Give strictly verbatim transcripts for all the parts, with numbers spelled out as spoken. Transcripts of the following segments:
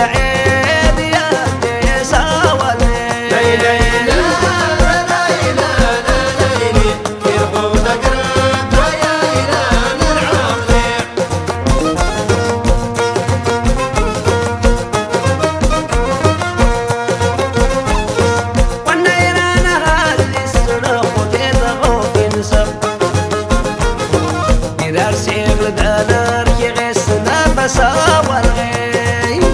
العيد يا نساء والليل سوا الغيب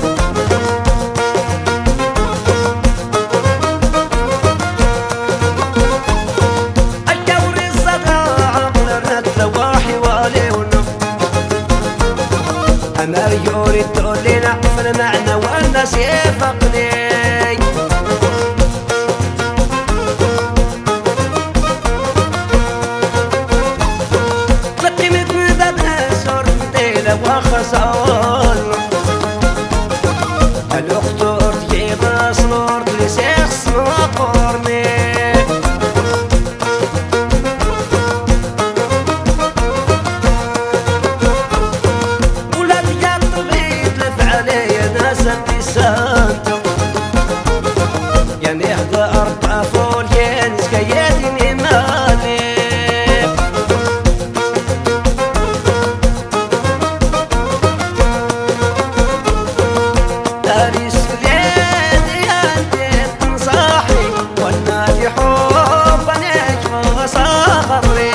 الجور الصداع قلنا التواحي واليونا أما رجوري تقولنا في المعنى والناس يفقني لقيمة مذبنا صور مدينة وخسارة الأخت أرتكي بصنور لسيخ مقرني ولاد جاب طبيب لفعلي ناس ابتسامته يعني إحدى أربعة فول ينس كيدني مالي داري سليد يا بيت نصاحي والنادي حب نجم صخري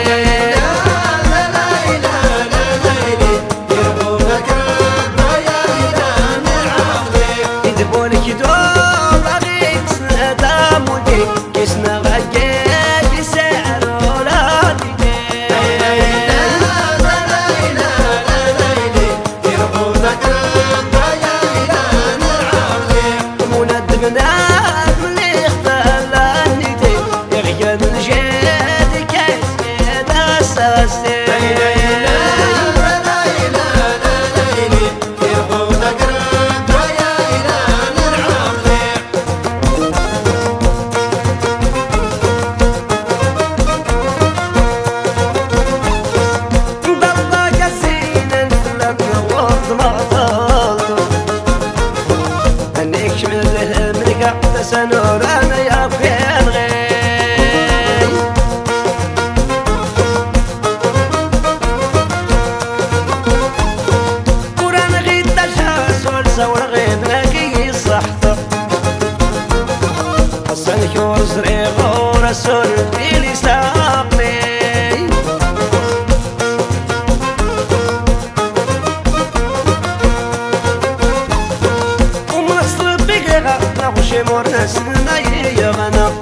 يدبونك دول عليك سنة مودي كسنا غجيك سعر ولادي بنات من اللي اختلاني دي يغيب الجيد كيس يد اساسي سنور انا يا بين غي قران غيد تشاسول سور غيب نقي صحته حسن كور زريغ ورسول اللي ساقني مورنا سننا يغنى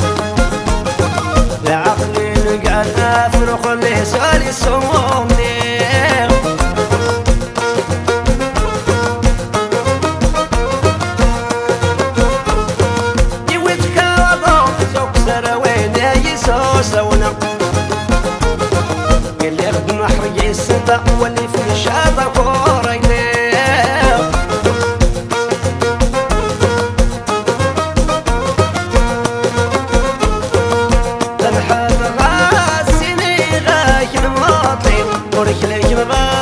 لعقلي نقعد افرخ اللي سالي سمومني يويتك وضو سوق سراوين يسو سونا اللي غد محرق السنتا واللي في الشاطة كوريني ورك ليك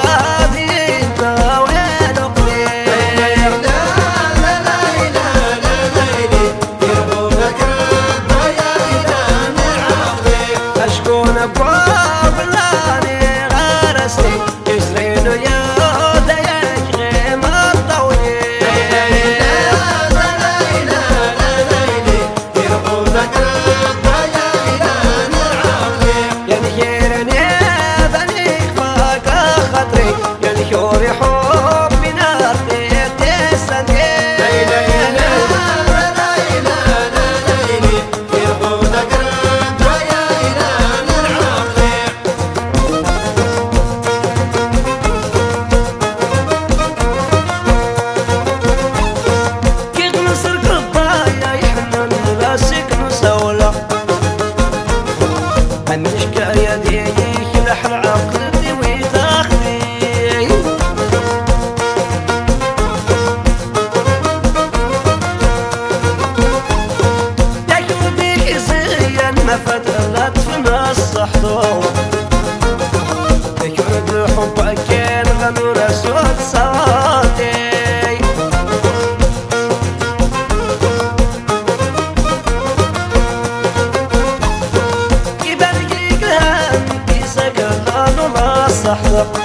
صح